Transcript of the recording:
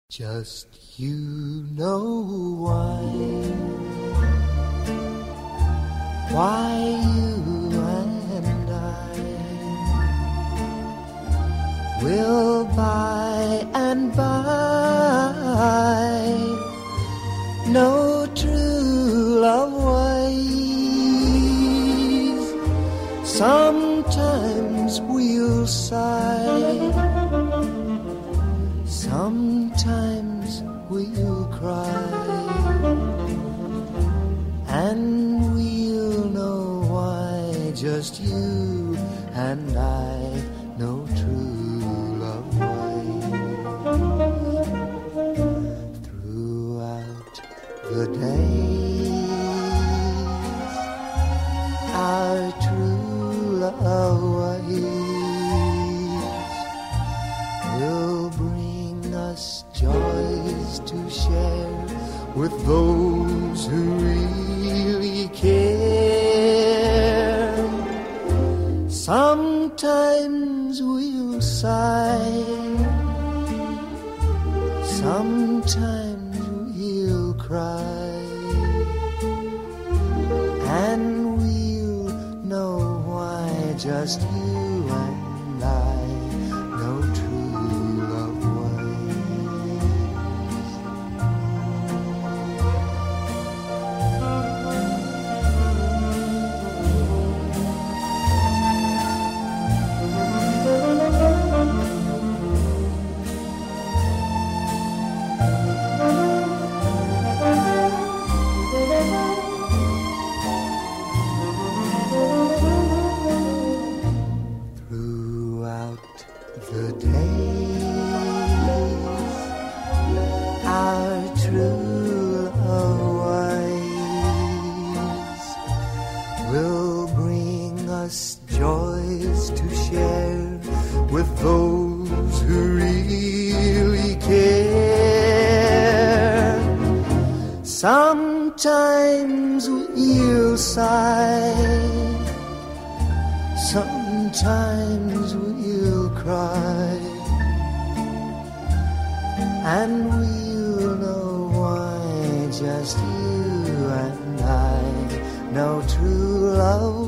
Just you know why you and I will by and by know true love ways. Sometimes we'll sigh, sometimes we'll cry, and we'll know why. Just you and I know true love ways. Throughout the days, our true love ways will bring us joys to share with those who really care. Sometimes we'll sigh, sometimes we'll cry, and we'll know why. Just you and I know true love throughout the days. Our true love ways will bring us joys to share with those who really care. Sometimes we'll sigh, sometimes we'll cry, and we'll know why. Just you and I know true love